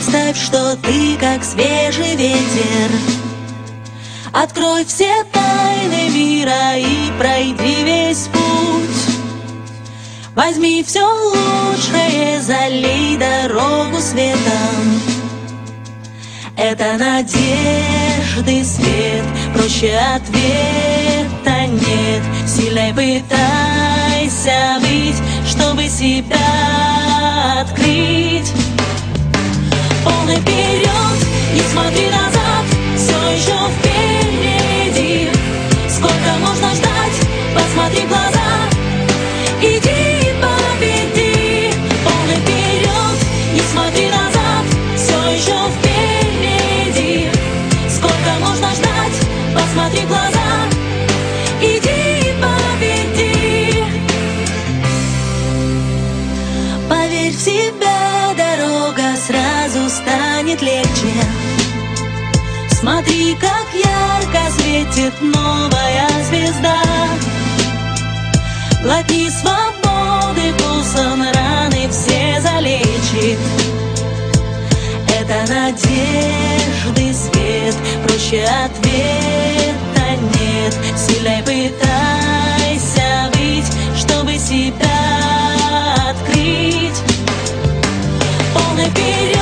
Представь, что ты как свежий ветер. Открой все тайны мира и пройди весь путь. Возьми все лучшее, залей дорогу светом. Это надежды свет, проще ответа нет. Сильной пытайся быть, чтобы себя открыть. Полный вперед, не смотри назад, все еще впереди. Сколько можно ждать, посмотри в глаза, иди победи. Полный вперед, не смотри назад, все еще впереди. Сколько можно ждать, посмотри в глаза, иди победи. Поверь в себя, дорога сразу станет легче. Смотри, как ярко светит новая звезда. Глотни свободы, пулсом раны все залечит. Это надежды свет, проще ответа нет. Сильной пытайся быть, чтобы себя открыть. Полный вперед.